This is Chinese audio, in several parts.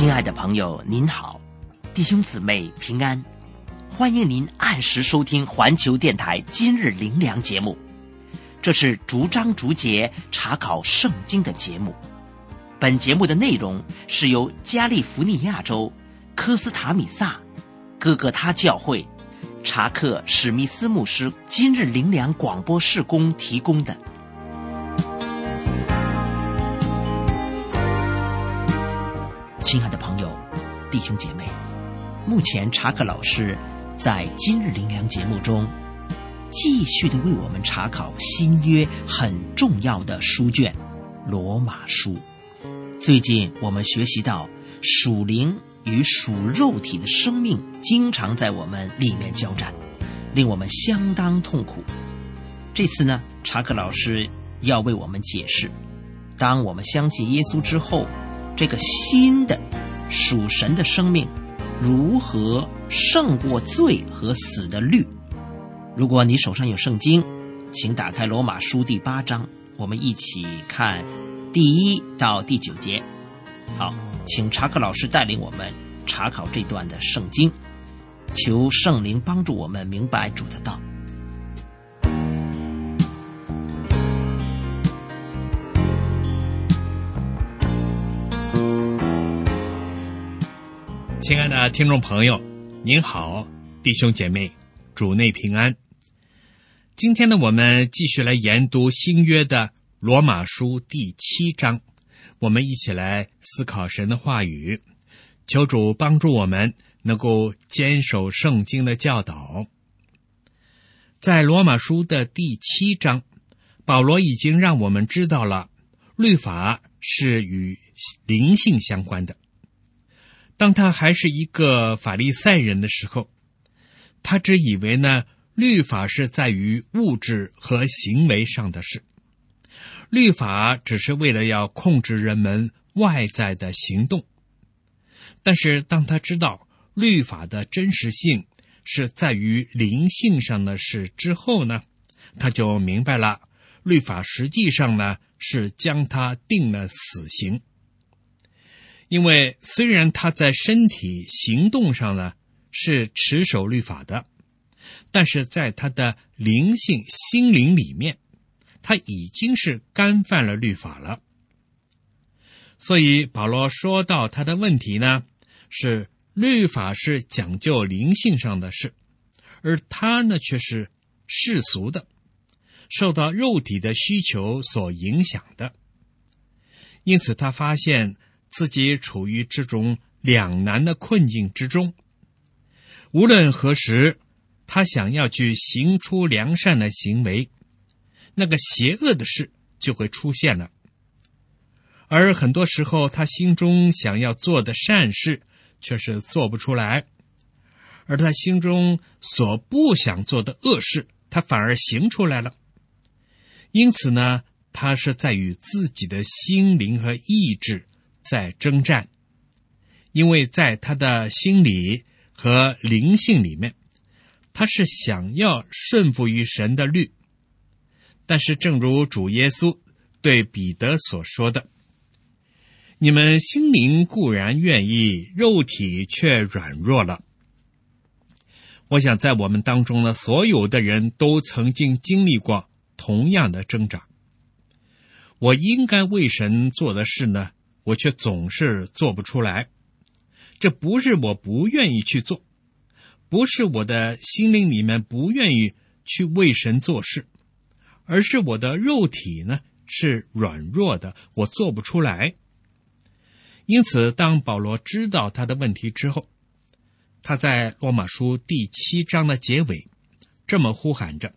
亲爱的朋友您好，弟兄姊妹平安，欢迎您按时收听环球电台今日灵粮节目。这是逐章逐节查考圣经的节目。本节目的内容是由加利福尼亚州科斯塔米萨哥哥他教会查克史密斯牧师今日灵粮广播事工提供的。亲爱的朋友弟兄姐妹，目前查克老师在今日灵粮节目中继续的为我们查考新约很重要的书卷罗马书。最近我们学习到属灵与属肉体的生命经常在我们里面交战，令我们相当痛苦。这次呢，查克老师要为我们解释，当我们相信耶稣之后，这个新的属神的生命如何胜过罪和死的律。如果你手上有圣经，请打开罗马书第8章，我们一起看第1到第9节。好，请查克老师带领我们查考这段的圣经，求圣灵帮助我们明白主的道。 亲爱的听众朋友，您好，弟兄姐妹，主内平安。今天呢，我们继续来研读新约的罗马书第7章，我们一起来思考神的话语，求主帮助我们能够坚守圣经的教导。在罗马书的第7章，保罗已经让我们知道了律法是与灵性相关的。当他还是一个法利赛人的时候，他只以为呢，律法是在于物质和行为上的事，律法只是为了要控制人们外在的行动。但是当他知道律法的真实性是在于灵性上的事之后呢，他就明白了，律法实际上呢是将他定了死刑。因为虽然他在身体行动上呢是持守律法的，但是在他的灵性心灵里面，他已经是干犯了律法了。所以保罗说到他的问题呢，是律法是讲究灵性上的事，而他呢却是世俗的，受到肉体的需求所影响的。因此他发现自己处于这种两难的困境之中，无论何时他想要去行出良善的行为，那个邪恶的事就会出现了。而很多时候他心中想要做的善事却是做不出来，而他心中所不想做的恶事他反而行出来了。因此呢，他是在与自己的心灵和意志在征战，因为在他的心理和灵性里面，他是想要顺服于神的律。但是正如主耶稣对彼得所说的，你们心灵固然愿意，肉体却软弱了。我想在我们当中呢，所有的人都曾经经历过同样的挣扎。我应该为神做的事呢，我却总是做不出来。这不是我不愿意去做，不是我的心灵里面不愿意去为神做事，而是我的肉体呢是软弱的，我做不出来。因此当保罗知道他的问题之后，他在罗马书第7章的结尾这么呼喊着，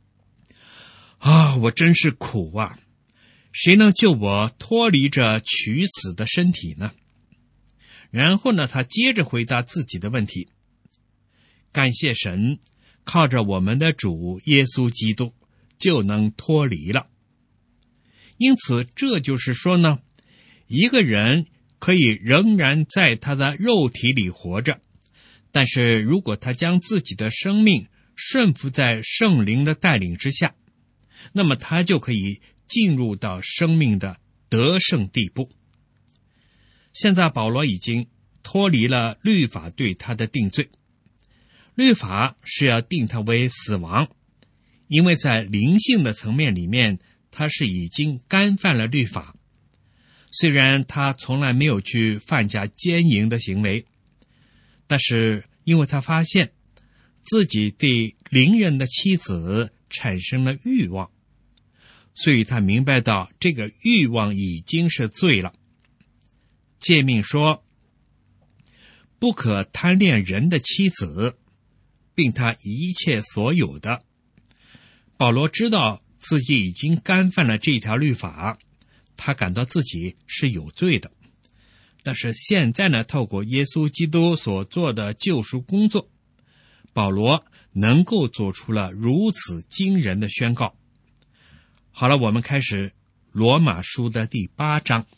我真是苦啊，谁能救我脱离这取死的身体呢？然后呢，他接着回答自己的问题，感谢神，靠着我们的主耶稣基督就能脱离了。因此这就是说呢，一个人可以仍然在他的肉体里活着，但是如果他将自己的生命顺服在圣灵的带领之下，那么他就可以进入到生命的得胜地步。 现在保罗已经脱离了律法对他的定罪，律法是要定他为死亡，因为在灵性的层面里面，他是已经干犯了律法。虽然他从来没有去犯下奸淫的行为，但是因为他发现自己对邻人的妻子产生了欲望，所以他明白到这个欲望已经是罪了。诫命说，不可贪恋人的妻子，并他一切所有的。保罗知道自己已经干犯了这条律法，他感到自己是有罪的。但是现在呢，透过耶稣基督所做的救赎工作，保罗能够做出了如此惊人的宣告。好了，我们开始罗马书的第8章。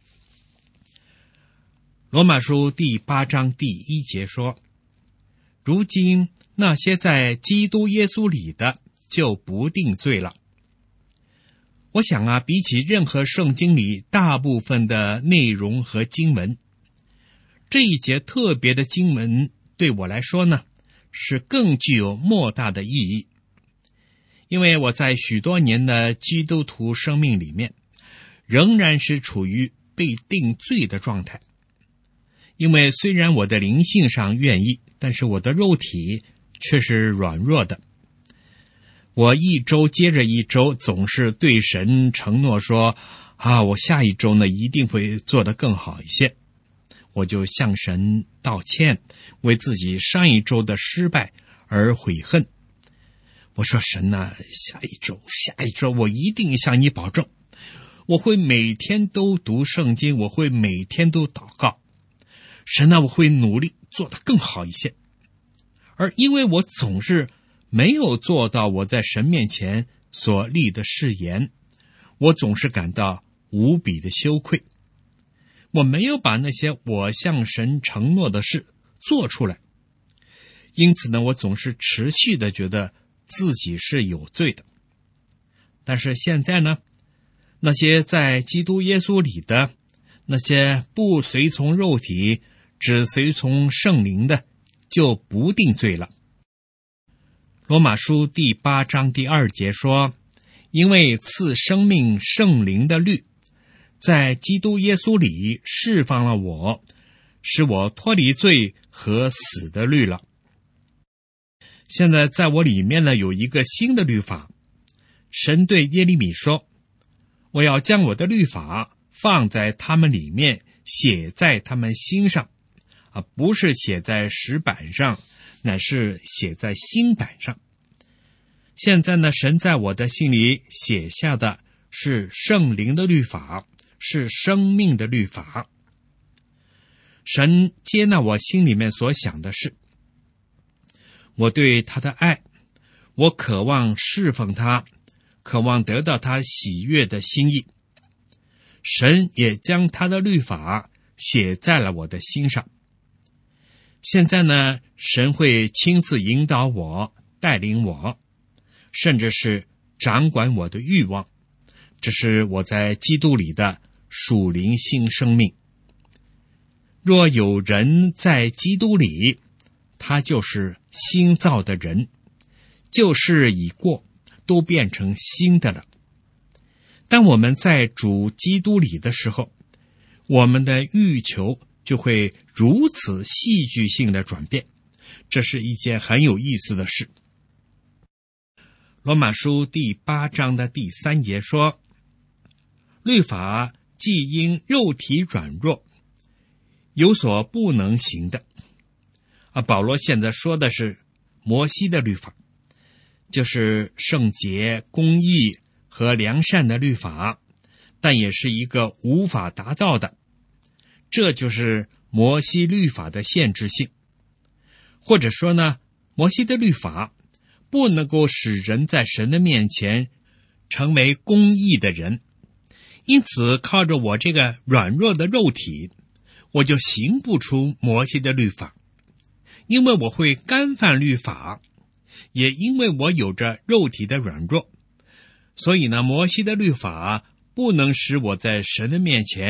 罗马书第8章第1节说，如今那些在基督耶稣里的就不定罪了。我想啊，比起任何圣经里大部分的内容和经文，这一节特别的经文对我来说呢，是更具有莫大的意义。因为我在许多年的基督徒生命里面，仍然是处于被定罪的状态。因为虽然我的灵性上愿意，但是我的肉体却是软弱的。我一周接着一周总是对神承诺说，我下一周呢一定会做得更好一些。我就向神道歉，为自己上一周的失败而悔恨。我说，神啊，下一周我一定向你保证，我会每天都读圣经，我会每天都祷告。神啊，我会努力做得更好一些。而因为我总是没有做到我在神面前所立的誓言，我总是感到无比的羞愧。我没有把那些我向神承诺的事做出来，因此呢，我总是持续的觉得自己是有罪的。但是现在呢，那些在基督耶稣里的，那些不随从肉体，只随从圣灵的，就不定罪了。罗马书第8章第2节说，因为赐生命圣灵的律，在基督耶稣里释放了我，使我脱离罪和死的律了。现在在我里面呢，有一个新的律法。神对耶利米说，我要将我的律法放在他们里面，写在他们心上，不是写在石板上，乃是写在心板上。现在呢，神在我的心里写下的是圣灵的律法，是生命的律法。神接纳我心里面所想的事，我对他的爱，我渴望侍奉他，渴望得到他喜悦的心意。神也将他的律法写在了我的心上。现在呢，神会亲自引导我，带领我，甚至是掌管我的欲望。这是我在基督里的属灵新生命。若有人在基督里，他就是新造的人，旧事已过，都变成新的了。当我们在主基督里的时候，我们的欲求就会如此戏剧性的转变，这是一件很有意思的事。罗马书第8章的第3节说，律法既因肉体软弱，有所不能行的。保罗现在说的是摩西的律法，就是圣洁、公义和良善的律法，但也是一个无法达到的。这就是摩西律法的限制性。或者说呢，摩西的律法不能够使人在神的面前成为公义的人。因此靠着我这个软弱的肉体，我就行不出摩西的律法。因为我会干犯律法，也因为我有着肉体的软弱，所以呢，摩西的律法不能使我在神的面前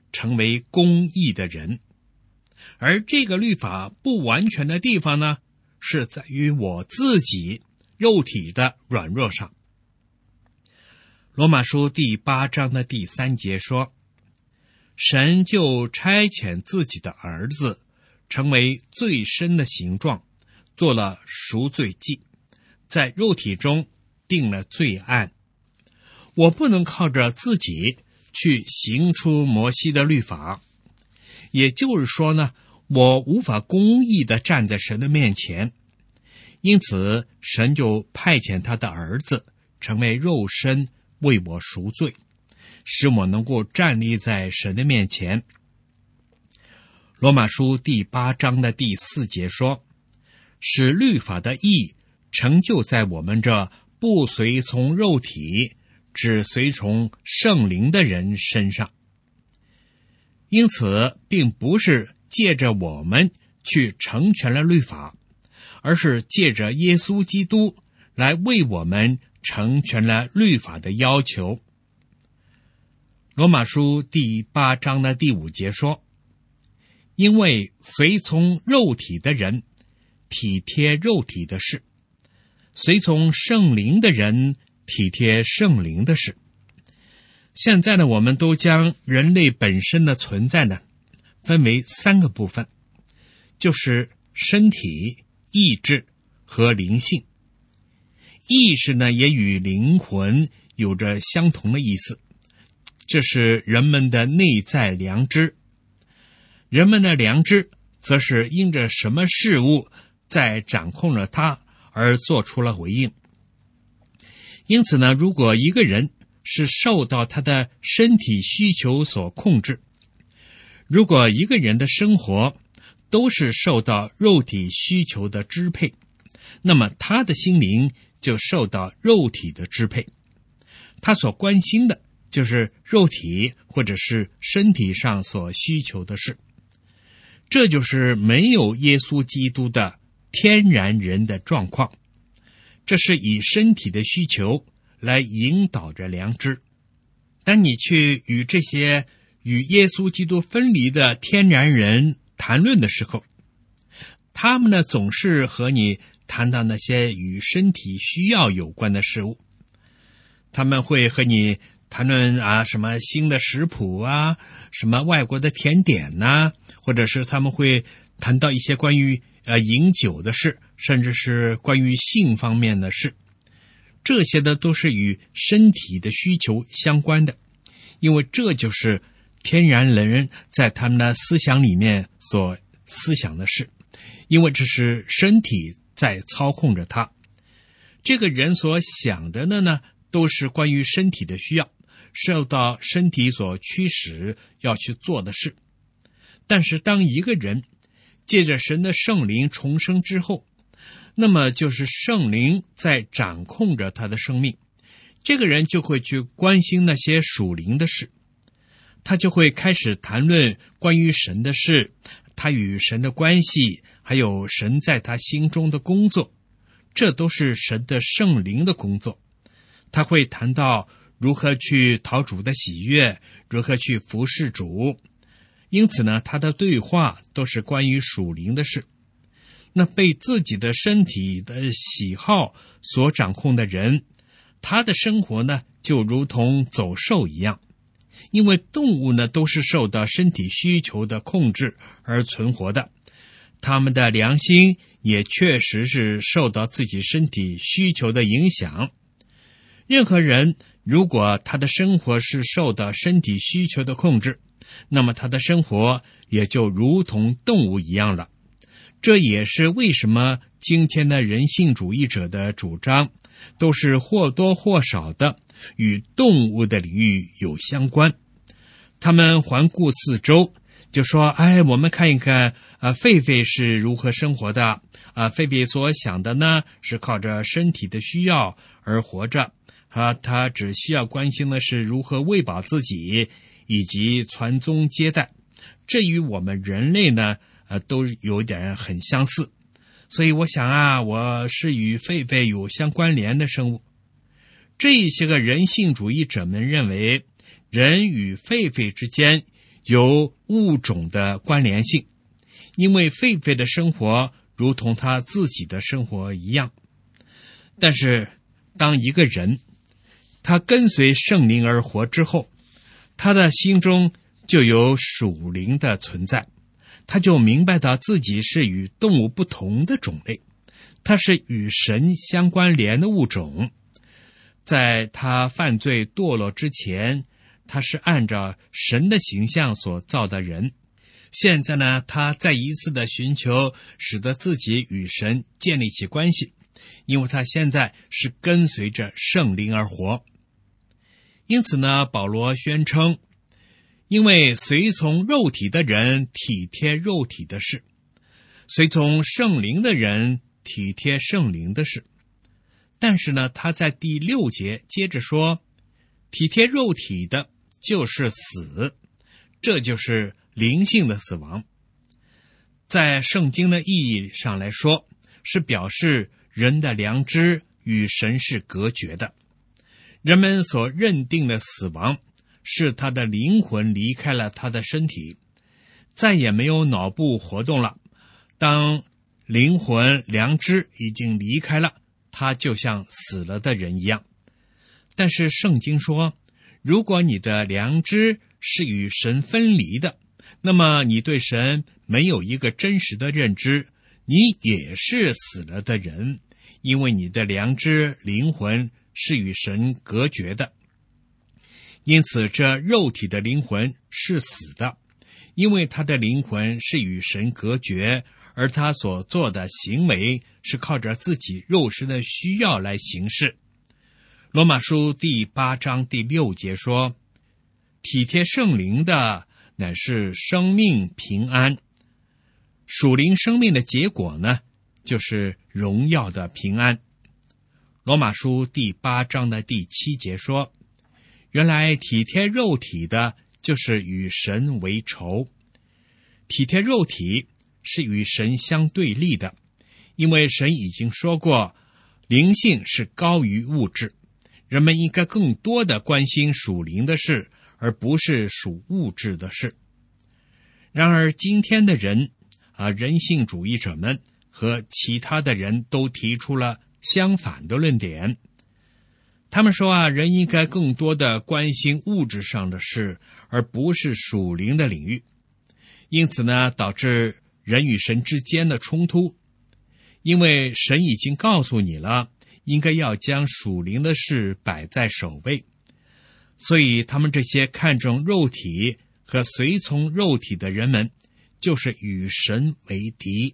成为公义的人。而这个律法不完全的地方呢，是在于我自己肉体的软弱上。罗马书第8章的第3节说，神就差遣自己的儿子成为最深的形状，做了赎罪祭，在肉体中定了罪案。我不能靠着自己去行出摩西的律法，也就是说呢，我无法公义地站在神的面前，因此神就派遣他的儿子成为肉身，为我赎罪，使我能够站立在神的面前。罗马书第8章的第4节说，使律法的义成就在我们这不随从肉体，只随从圣灵的人身上。因此并不是借着我们去成全了律法，而是借着耶稣基督来为我们成全了律法的要求。罗马书第8章的第5节说，因为随从肉体的人体贴肉体的事，随从圣灵的人体贴圣灵的事。现在呢，我们都将人类本身的存在呢分为3个部分，就是身体、意志和灵性。意识呢也与灵魂有着相同的意思，这是人们的内在良知。人们的良知则是因着什么事物在掌控了它而做出了回应。因此呢，如果一个人是受到他的身体需求所控制，如果一个人的生活都是受到肉体需求的支配，那么他的心灵就受到肉体的支配。他所关心的就是肉体或者是身体上所需求的事。这就是没有耶稣基督的天然人的状况，这是以身体的需求来引导着良知。当你去与这些与耶稣基督分离的天然人谈论的时候，他们呢总是和你谈到那些与身体需要有关的事物。他们会和你谈论什么新的食谱啊，什么外国的甜点呐，或者是他们会谈到一些关于饮酒的事，甚至是关于性方面的事。这些的都是与身体的需求相关的，因为这就是天然人在他们的思想里面所思想的事，因为这是身体在操控着他。这个人所想的呢，都是关于身体的需要，受到身体所驱使要去做的事。但是当一个人借着神的圣灵重生之后，那么就是圣灵在掌控着他的生命，这个人就会去关心那些属灵的事，他就会开始谈论关于神的事，他与神的关系，还有神在他心中的工作，这都是神的圣灵的工作。他会谈到如何去讨主的喜悦，如何去服侍主。因此呢，他的对话都是关于属灵的事。那被自己的身体的喜好所掌控的人，他的生活呢就如同走兽一样，因为动物呢都是受到身体需求的控制而存活的，他们的良心也确实是受到自己身体需求的影响。任何人如果他的生活是受到身体需求的控制，那么他的生活也就如同动物一样了。这也是为什么今天的人性主义者的主张都是或多或少的与动物的领域有相关。他们环顾四周，就说我们看一看狒狒是如何生活的。狒狒所想的呢是靠着身体的需要而活着，他只需要关心的是如何喂饱自己以及传宗接代。这与我们人类呢都有点很相似。所以我想我是与狒狒有相关联的生物。这些个人性主义者们认为，人与狒狒之间有物种的关联性，因为狒狒的生活如同他自己的生活一样。但是当一个人他跟随圣灵而活之后，他的心中就有属灵的存在，他就明白到自己是与动物不同的种类，他是与神相关联的物种。在他犯罪堕落之前，他是按照神的形象所造的人。现在呢，他再一次的寻求使得自己与神建立起关系，因为他现在是跟随着圣灵而活。因此呢，保罗宣称，因为随从肉体的人体贴肉体的事，随从圣灵的人体贴圣灵的事。但是呢，他在第6节接着说，体贴肉体的就是死，这就是灵性的死亡。在圣经的意义上来说，是表示人的良知与神是隔绝的。人们所认定的死亡，是他的灵魂离开了他的身体，再也没有脑部活动了。当灵魂良知已经离开了，他就像死了的人一样。但是圣经说，如果你的良知是与神分离的，那么你对神没有一个真实的认知，你也是死了的人，因为你的良知灵魂是与神隔绝的。因此这肉体的灵魂是死的，因为他的灵魂是与神隔绝，而他所做的行为是靠着自己肉身的需要来行事。罗马书第8章第6节说，体贴圣灵的乃是生命平安。属灵生命的结果呢，就是荣耀的平安。罗马书第8章的第7节说，原来体贴肉体的就是与神为仇。体贴肉体是与神相对立的，因为神已经说过，灵性是高于物质，人们应该更多的关心属灵的事，而不是属物质的事。然而今天的人人性主义者们和其他的人都提出了相反的论点。他们说人应该更多的关心物质上的事，而不是属灵的领域。因此呢，导致人与神之间的冲突。因为神已经告诉你了，应该要将属灵的事摆在首位，所以他们这些看重肉体和随从肉体的人们，就是与神为敌。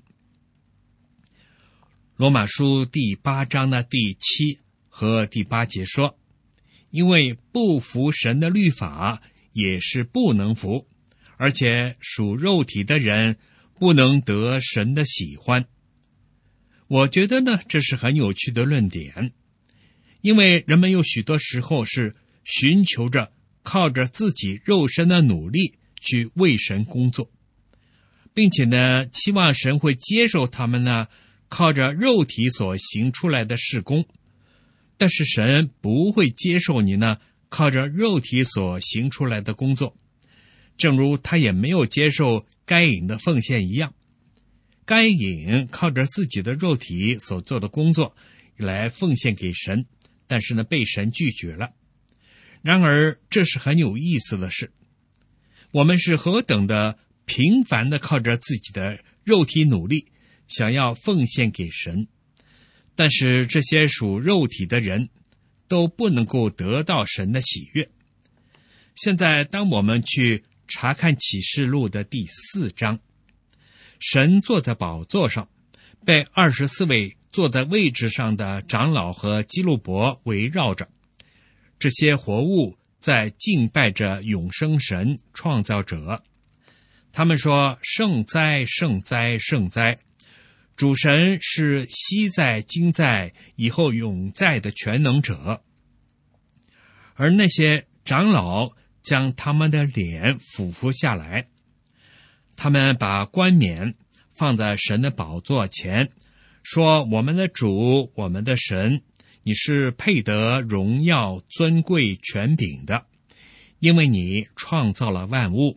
罗马书第8章的第7和第8节说，因为不服神的律法也是不能服，而且属肉体的人不能得神的喜欢。我觉得呢，这是很有趣的论点，因为人们有许多时候是寻求着靠着自己肉身的努力去为神工作，并且呢，期望神会接受他们呢靠着肉体所行出来的事工。但是神不会接受你呢靠着肉体所行出来的工作，正如他也没有接受该隐的奉献一样。该隐靠着自己的肉体所做的工作来奉献给神，但是呢被神拒绝了。然而这是很有意思的事，我们是何等的频繁的靠着自己的肉体努力想要奉献给神，但是这些属肉体的人都不能够得到神的喜悦。现在当我们去查看启示录的第4章，神坐在宝座上，被24位坐在位置上的长老和基路伯围绕着，这些活物在敬拜着永生神创造者。他们说，圣哉圣哉圣哉，主神是昔在今在以后永在的全能者。而那些长老将他们的脸俯伏下来，他们把冠冕放在神的宝座前，说，我们的主，我们的神，你是配得荣耀尊贵权柄的，因为你创造了万物，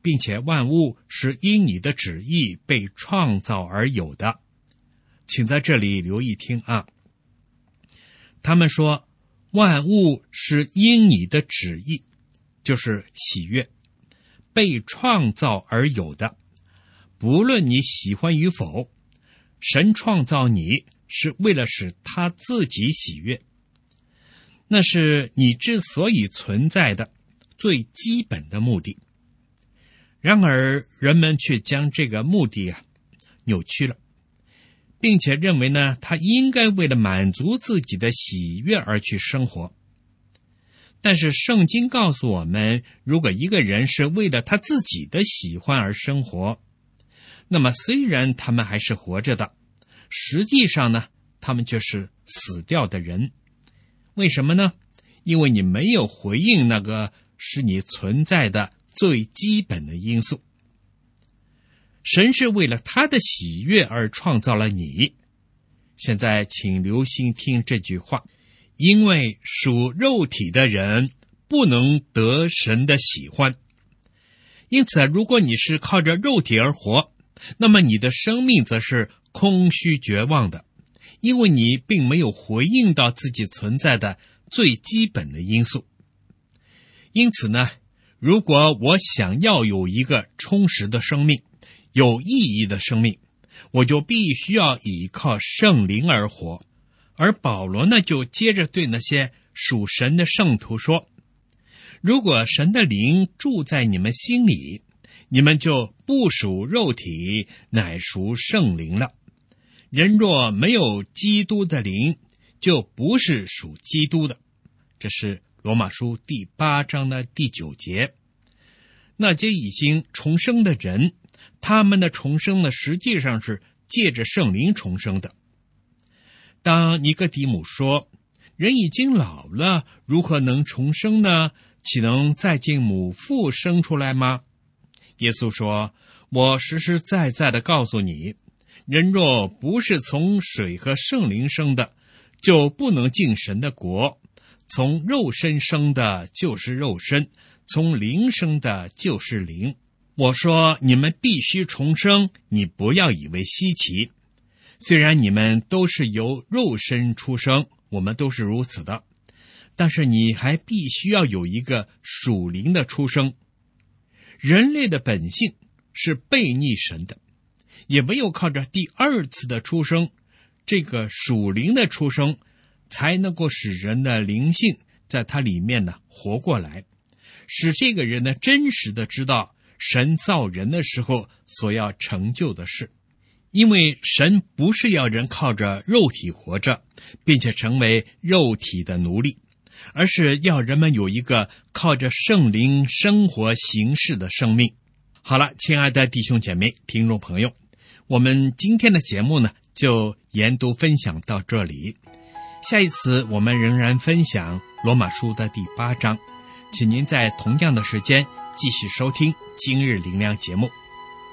并且万物是因你的旨意被创造而有的。请在这里留意听啊，他们说万物是因你的旨意，就是喜悦，被创造而有的。不论你喜欢与否，神创造你是为了使他自己喜悦，那是你之所以存在的最基本的目的。然而人们却将这个目的扭曲了，并且认为呢，他应该为了满足自己的喜悦而去生活。但是圣经告诉我们，如果一个人是为了他自己的喜欢而生活，那么虽然他们还是活着的，实际上呢，他们就是死掉的人。为什么呢？因为你没有回应那个使你存在的最基本的因素。神是为了他的喜悦而创造了你。现在请留心听这句话，因为属肉体的人不能得神的喜欢。因此如果你是靠着肉体而活，那么你的生命则是空虚绝望的，因为你并没有回应到自己存在的最基本的因素。因此呢，如果我想要有一个充实的生命，有意义的生命，我就必须要依靠圣灵而活。而保罗呢，就接着对那些属神的圣徒说，如果神的灵住在你们心里，你们就不属肉体，乃属圣灵了。人若没有基督的灵，就不是属基督的。这是罗马书第8章的第9节。那些已经重生的人，他们的重生呢，实际上是借着圣灵重生的。当尼哥底母说，人已经老了，如何能重生呢？岂能再进母腹生出来吗？耶稣说，我实实在在地告诉你，人若不是从水和圣灵生的，就不能进神的国。从肉身生的就是肉身，从灵生的就是灵。我说你们必须重生，你不要以为稀奇。虽然你们都是由肉身出生，我们都是如此的，但是你还必须要有一个属灵的出生。人类的本性是悖逆神的，也唯有靠着第二次的出生，这个属灵的出生，才能够使人的灵性在它里面呢活过来，使这个人呢真实的知道神造人的时候所要成就的事。因为神不是要人靠着肉体活着，并且成为肉体的奴隶，而是要人们有一个靠着圣灵生活行事的生命。好了，亲爱的弟兄姐妹、听众朋友，我们今天的节目呢，就研读分享到这里。下一次我们仍然分享罗马书的第8章，请您在同样的时间继续收听今日灵粮节目。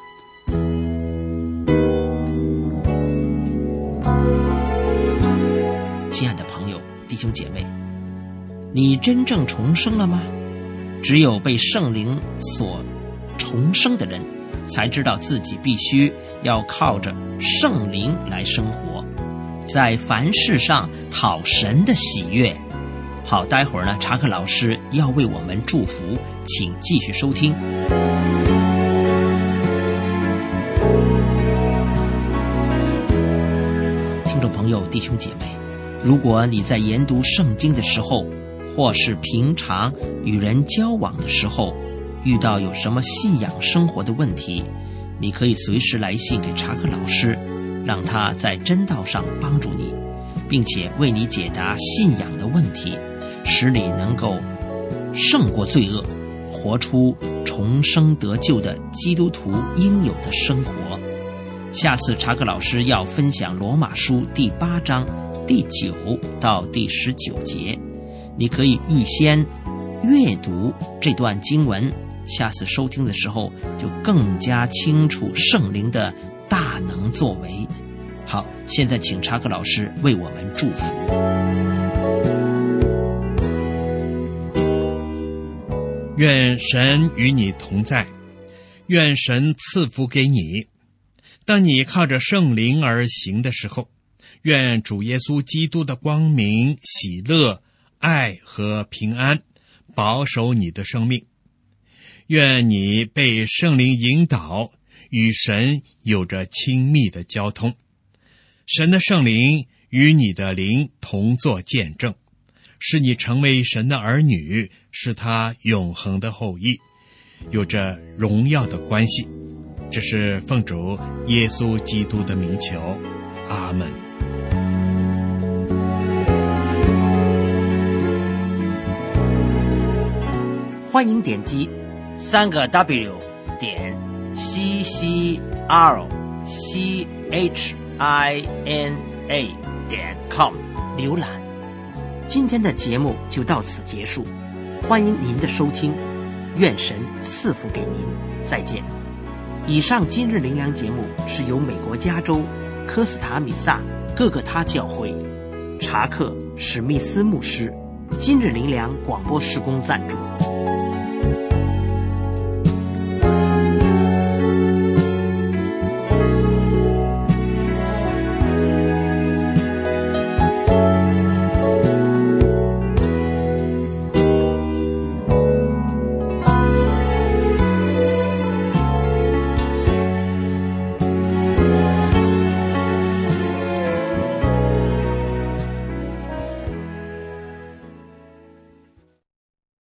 亲爱的朋友、弟兄姐妹，你真正重生了吗？只有被圣灵所重生的人，才知道自己必须要靠着圣灵来生活，在凡事上讨神的喜悦。好，待会儿呢，查克老师要为我们祝福，请继续收听。听众朋友、弟兄姐妹，如果你在研读圣经的时候，或是平常与人交往的时候，遇到有什么信仰生活的问题，你可以随时来信给查克老师，让他在真道上帮助你，并且为你解答信仰的问题，使你能够胜过罪恶，活出重生得救的基督徒应有的生活。下次查克老师要分享罗马书第8章第9到第19节，你可以预先阅读这段经文，下次收听的时候就更加清楚圣灵的大能作为。好，现在请查克老师为我们祝福。 愿神与你同在， 愿神赐福给你。当你靠着圣灵而行的时候，愿主耶稣基督的光明、喜乐、爱和平安保守你的生命。愿你被圣灵引导，与神有着亲密的交通。神的圣灵与你的灵同作见证，使你成为神的儿女，是他永恒的后裔，有着荣耀的关系。这是奉主耶稣基督的名求，阿们。 欢迎点击3个WCCHINA.com 浏览。今天的节目就到此结束，欢迎您的收听，愿神赐福给您，再见。以上今日灵粮节目是由美国加州科斯塔米萨各个他教会查克史密斯牧师今日灵粮广播事工赞助。